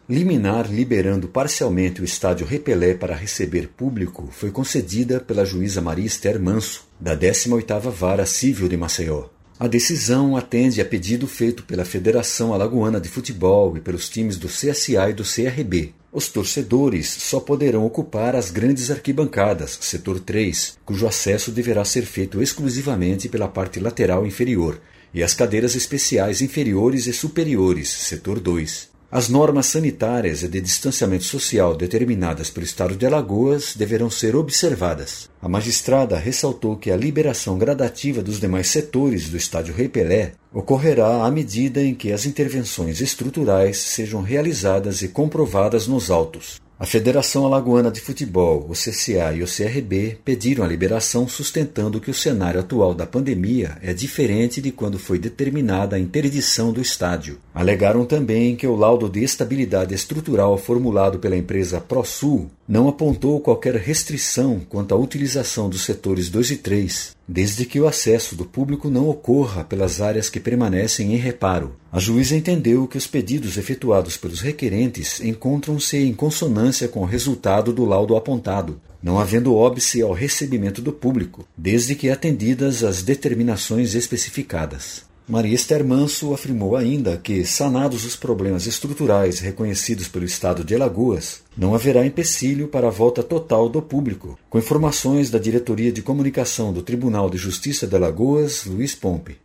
Liminar liberando parcialmente o estádio Rei Pelé para receber público foi concedida pela juíza Maria Esther Manso, da 18ª Vara Civil de Maceió. A decisão atende a pedido feito pela Federação Alagoana de Futebol e pelos times do CSA e do CRB. Os torcedores só poderão ocupar as grandes arquibancadas, setor 3, cujo acesso deverá ser feito exclusivamente pela parte lateral inferior, e as cadeiras especiais inferiores e superiores, setor 2. As normas sanitárias e de distanciamento social determinadas pelo Estado de Alagoas deverão ser observadas. A magistrada ressaltou que a liberação gradativa dos demais setores do estádio Rei Pelé ocorrerá à medida em que as intervenções estruturais sejam realizadas e comprovadas nos autos. A Federação Alagoana de Futebol, o CSA e o CRB pediram a liberação sustentando que o cenário atual da pandemia é diferente de quando foi determinada a interdição do estádio. Alegaram também que o laudo de estabilidade estrutural formulado pela empresa ProSul não apontou qualquer restrição quanto à utilização dos setores 2 e 3, desde que o acesso do público não ocorra pelas áreas que permanecem em reparo. A juíza entendeu que os pedidos efetuados pelos requerentes encontram-se em consonância com o resultado do laudo apontado, não havendo óbice ao recebimento do público, desde que atendidas as determinações especificadas. Maria Esther Manso afirmou ainda que, sanados os problemas estruturais reconhecidos pelo Estado de Alagoas, não haverá empecilho para a volta total do público, com informações da Diretoria de Comunicação do Tribunal de Justiça de Alagoas, Luiz Pompe.